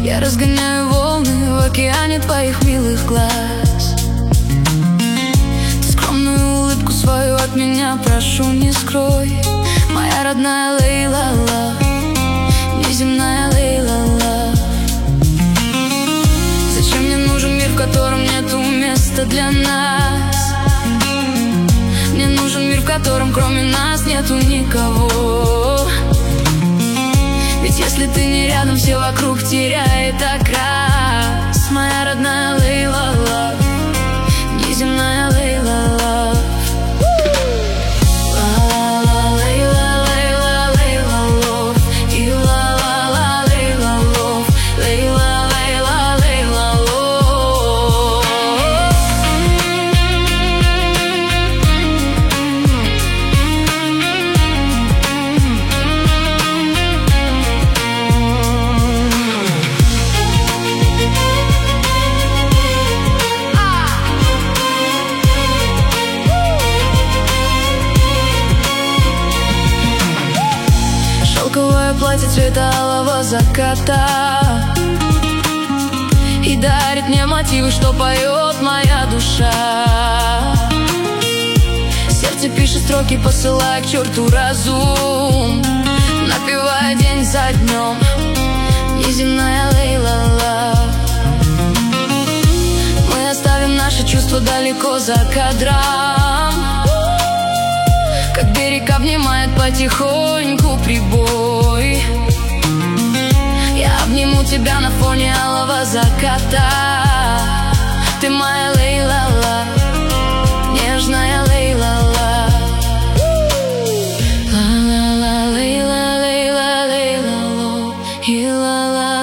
Я разгоняю волны в океане твоих милых глаз. Ты скромную улыбку свою от меня прошу, не скрой. Моя родная Лейла, неземная Лейла. Зачем мне нужен мир, в котором нету места для нас? Мне нужен мир, в котором кроме нас нету никого. Ведь если ты не рядом, все вокруг теряет окрас. Моя родная Лейла, неземная Лейла. Шелковое платье цвета алого заката и дарит мне мотивы, что поет моя душа. Сердце пишет строки, посылая к черту разум, напевая день за днем. Неземная Лейла. Мы оставим наши чувства далеко за кадром, как берег обнимает потихоньку прибой. Я обниму тебя на фоне алого заката. Ты моя Лейла, нежная Лейла. Ла-ла-ла, Лейла, Лейла, Лейла, ло, и ла-ла.